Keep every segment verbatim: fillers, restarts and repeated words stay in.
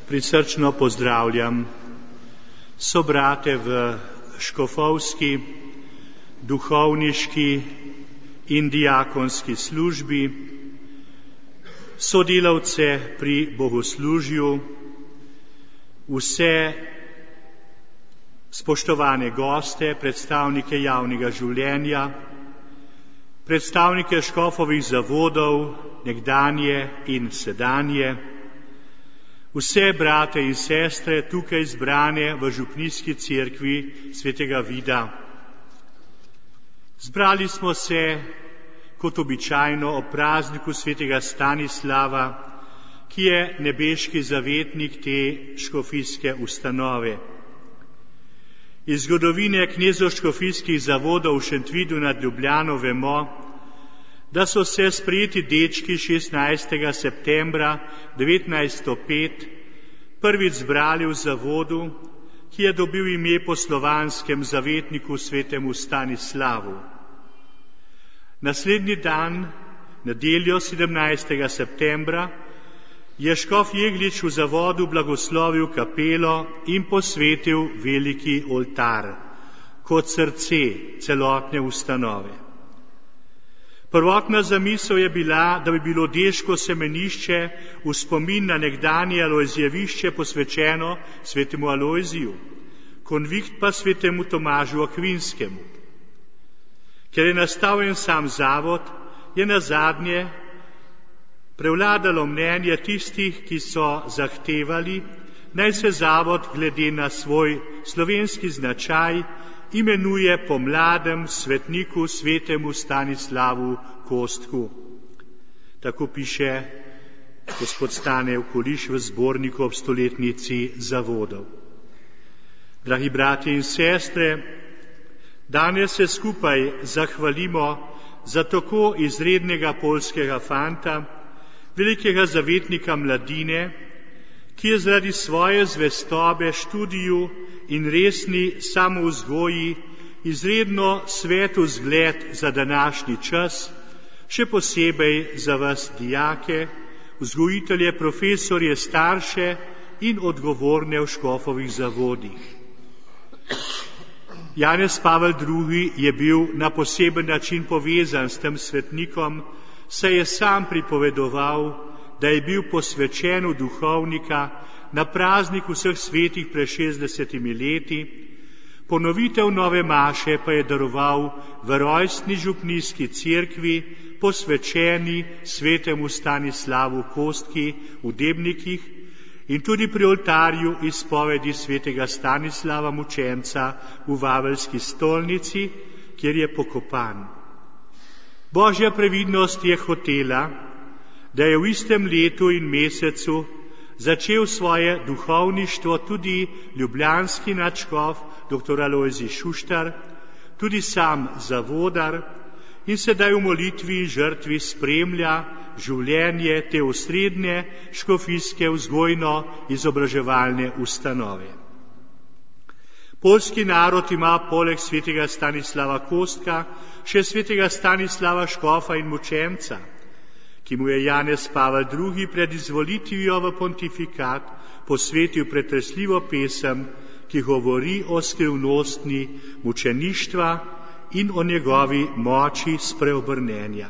Prisrčno pozdravljam sobrate v škofovski, duhovniški in diakonski službi, sodelavce pri bogoslužju, vse spoštovane goste, predstavnike javnega življenja, predstavnike škofovih zavodov, nekdanje in sedanje, vse brate in sestre tukaj zbrane v župnijski cerkvi svetega Vida. Zbrali smo se kot običajno ob prazniku svetega Stanislava, ki je nebeški zavetnik te škofijske ustanove. Iz zgodovine knezovškofijskih zavodov v Šentvidu nad Ljubljano vemo, da so se sprejeti dečki šestnajstega septembra devetnajststo pet prvič zbrali v zavodu, ki je dobil ime po slovanskem zavetniku svetemu Stanislavu. Naslednji dan, nedeljo sedemnajstega septembra, je škof Jeglič v zavodu blagoslovil kapelo in posvetil veliki oltar kot srce celotne ustanove. Prvotna zamisel je bila, da bi bilo deško semenišče v spomin na nekdanje Alojzijevišče posvečeno svetemu Alojziju, konvikt pa svetemu Tomažu Akvinskemu. Ker je nastal en sam zavod, je nazadnje prevladalo mnenje tistih, ki so zahtevali, naj se zavod glede na svoj slovenski značaj imenuje po mladem svetniku svetemu Stanislavu Kostku. Tako piše gospod Stane Okoliš v zborniku ob stoletnici zavodov. Dragi bratje in sestre, danes se skupaj zahvalimo za tako izrednega poljskega fanta, velikega zavetnika mladine, ki je zaradi svoje zvestobe študiju in resni samovzgoji izredno svet vzgled za današnji čas, še posebej za vas dijake, vzgojitelje, profesorje, starše in odgovorne v škofovih zavodih. Janez Pavel drugi je bil na poseben način povezan s tem svetnikom, saj je sam pripovedoval, da je bil posvečen v duhovnika na praznik vseh svetih pred šestdesetimi leti, ponovitev nove maše pa je daroval v rojstni župnijski cerkvi, posvečeni svetemu Stanislavu Kostki v Debnikih in tudi pri oltarju izpovedi svetega Stanislava Mučenca v Vaveljski stolnici, kjer je pokopan. Božja previdnost je hotela, da je v istem letu in mesecu začel svoje duhovništvo tudi ljubljanski nadškof dr. Alojzij Šuštar, tudi sam zavodar in sedaj v molitvi in žrtvi spremlja življenje te osrednje škofijske vzgojno-izobraževalne ustanove. Poljski narod ima poleg svetega Stanislava Kostka še svetega Stanislava škofa in mučenca, ki mu je Janez Pavel drugi pred izvolitvijo v pontifikat posvetil pretresljivo pesem, ki govori o skrivnostni mučeništva in o njegovi moči spreobrnenja.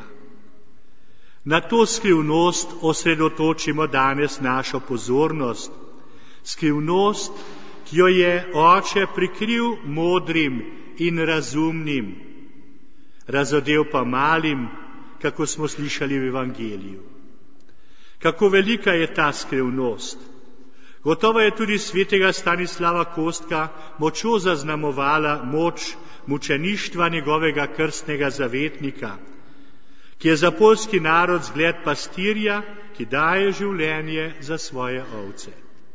Na to skrivnost osredotočimo danes našo pozornost. Skrivnost, ki jo je oče prikril modrim in razumnim, razodel pa malim, kako smo slišali v Evangeliju. Kako velika je ta skrivnost. Gotovo je tudi svetega Stanislava Kostka močno zaznamovala moč mučeništva njegovega krstnega zavetnika, ki je za poljski narod zgled pastirja, ki daje življenje za svoje ovce.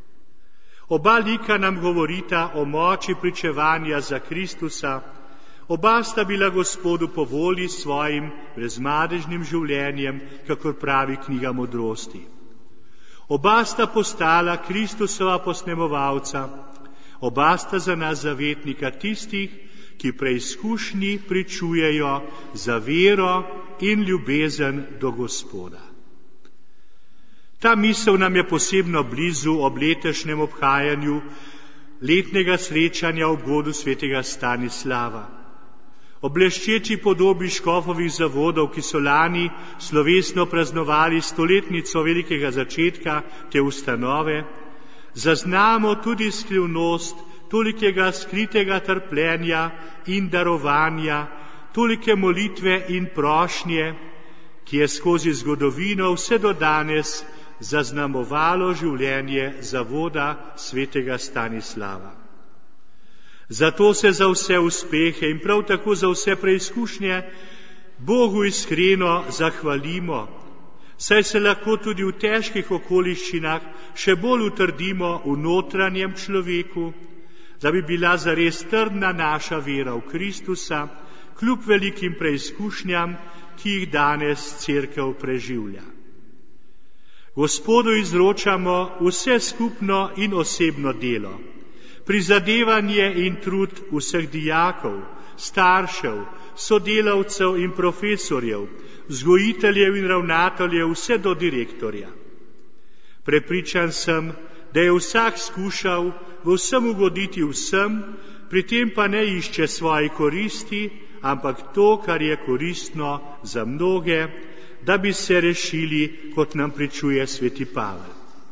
Oba lika nam govorita o moči pričevanja za Kristusa, oba sta bila Gospodu po volji svojim brezmadežnim življenjem, kakor pravi knjiga modrosti. Oba sta postala Kristusova posnemovalca, oba sta za nas zavetnika tistih, ki preizkušnji pričujejo za vero in ljubezen do Gospoda. Ta misel nam je posebno blizu ob letošnjem obhajanju letnega srečanja ob godu svetega Stanislava. Ob bleščeči podobi škofovih zavodov, ki so lani slovesno praznovali stoletnico velikega začetka te ustanove, zaznamo tudi skrivnost tolikega skritega trpljenja in darovanja, tolike molitve in prošnje, ki je skozi zgodovino vse do danes zaznamovalo življenje zavoda svetega Stanislava. Zato se za vse uspehe in prav tako za vse preizkušnje Bogu iskreno zahvalimo, saj se lahko tudi v težkih okoliščinah še bolj utrdimo v notranjem človeku, da bi bila zares trdna naša vera v Kristusa, kljub velikim preizkušnjam, ki jih danes Cerkev preživlja. Gospodu izročamo vse skupno in osebno delo, prizadevanje in trud vseh dijakov, staršev, sodelavcev in profesorjev, vzgojiteljev in ravnateljev, vse do direktorja. Prepričan sem, da je vsak skušal v vsem ugoditi vsem, pri tem pa ne išče svoje koristi, ampak to, kar je koristno za mnoge, da bi se rešili, kot nam pričuje sveti Pavel.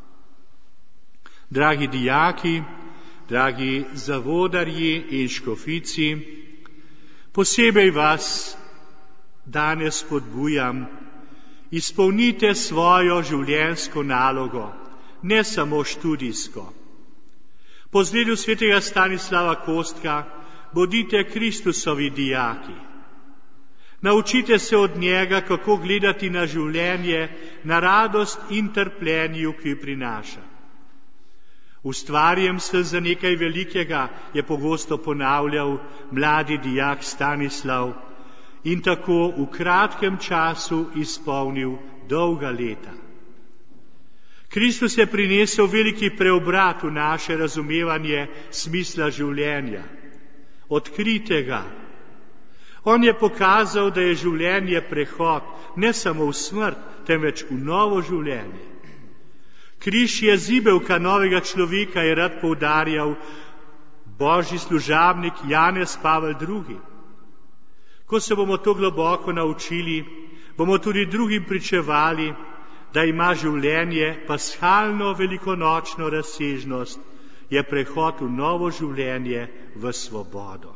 Dragi dijaki, dragi zavodarji in škofici, posebej vas danes spodbujam, izpolnite svojo življenjsko nalogo, ne samo študijsko. Po zgledu svetega Stanislava Kostka bodite Kristusovi dijaki. Naučite se od njega, kako gledati na življenje, na radost in trpljenju, ki prinaša. Ustvarjem se za nekaj velikega, je pogosto ponavljal mladi dijak Stanislav in tako v kratkem času izpolnil dolga leta. Kristus je prinesel veliki preobrat v naše razumevanje smisla življenja. Odkritega. On je pokazal, da je življenje prehod ne samo v smrt, temveč v novo življenje. Križ je zibelka novega človeka, je rad poudarjal božji služabnik Janez Pavel drugi. Ko se bomo to globoko naučili, bomo tudi drugim pričevali, da ima življenje paschalno velikonočno razsežnost, je prehod v novo življenje v svobodo.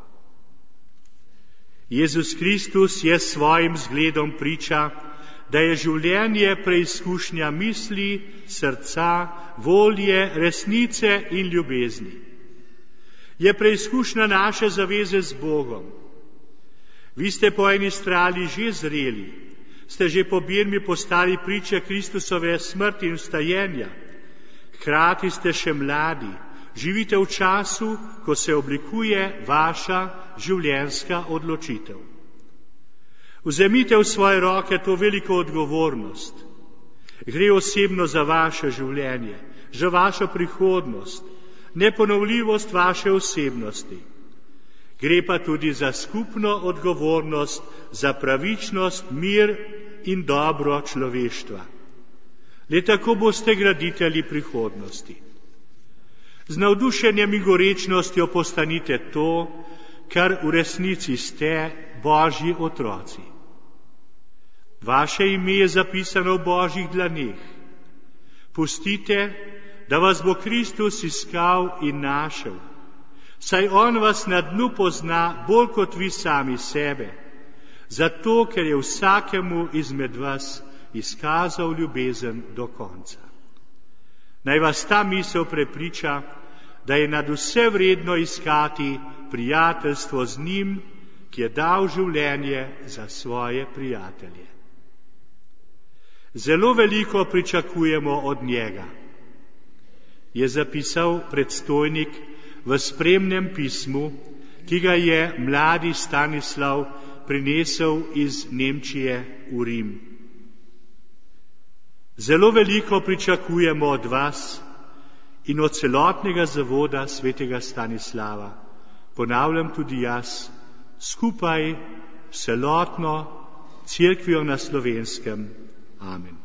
Jezus Kristus je svojim zgledom priča, da je življenje preizkušnja misli, srca, volje, resnice in ljubezni. Je preizkušnja naše zaveze z Bogom. Vi ste po eni strani že zreli, ste že po birmi postali priče Kristusove smrti in vstajenja. Hkrati ste še mladi, živite v času, ko se oblikuje vaša življenjska odločitev. Vzemite v svoje roke to veliko odgovornost. Gre osebno za vaše življenje, za vašo prihodnost, neponovljivost vaše osebnosti. Gre pa tudi za skupno odgovornost, za pravičnost, mir in dobro človeštva. Le tako boste graditelji prihodnosti. Z navdušenjem in gorečnostjo postanite to, kar v resnici ste, Božji otroci. Vaše ime je zapisano v Božjih dlaneh. Pustite, da vas bo Kristus iskal in našel, saj on vas na dnu pozna bolj kot vi sami sebe, zato ker je vsakemu izmed vas izkazal ljubezen do konca. Naj vas ta misel prepriča, da je nad vse vredno iskati prijateljstvo z njim, ki je dal življenje za svoje prijatelje. Zelo veliko pričakujemo od njega, je zapisal predstojnik v spremnem pismu, ki ga je mladi Stanislav prinesel iz Nemčije v Rim. Zelo veliko pričakujemo od vas in od celotnega zavoda svetega Stanislava. Ponavljam tudi jaz, skupaj s celotno Cerkvijo na Slovenskem. Amen.